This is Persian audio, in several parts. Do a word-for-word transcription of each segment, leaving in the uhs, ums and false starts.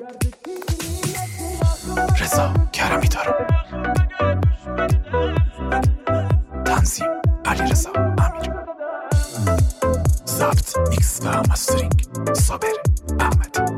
رضا کرمی دارم. تنظیم علی رضا امیر. ضبط میکس و مسترینگ صابر احمد.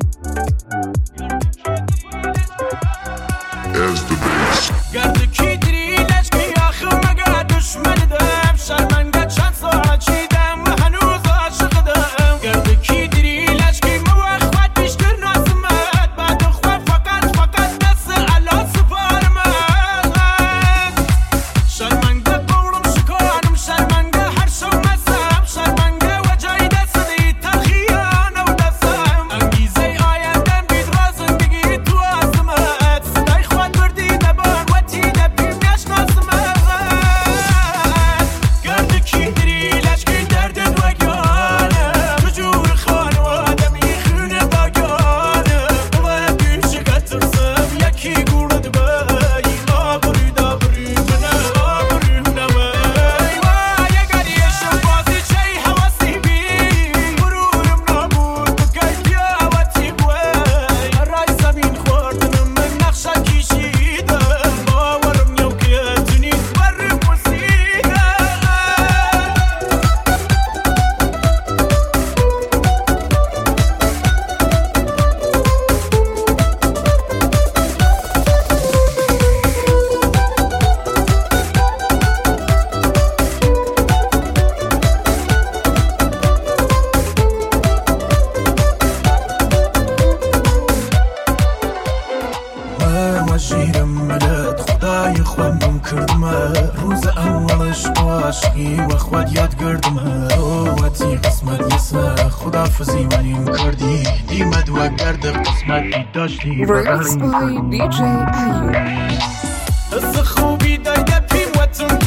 روز اولش عاشقی و خود یاد کردم روتی قسمت یسا خدافزی منیم کردی دیمد و گرد قسمتی داشتی Remixed by دی جی ایوب. از خوبی دایده پیم و تون